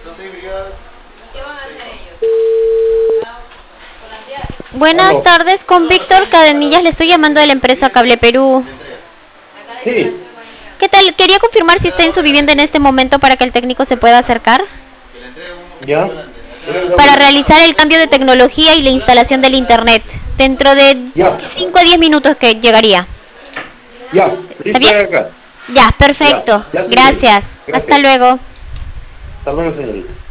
Buenas tardes, con Víctor Cadenillas, le estoy llamando de la empresa Cable Perú. Sí. ¿Qué tal? Quería confirmar si está en su vivienda en este momento para que el técnico se pueda acercar. ¿Ya? Para realizar el cambio de tecnología y la instalación del internet. Dentro de Ya. 5 a 10 minutos que llegaría. Ya, ¿Está listo bien? acá. Ya, perfecto. Ya, señorita. Gracias. Gracias. Hasta luego. Hasta luego, señorita.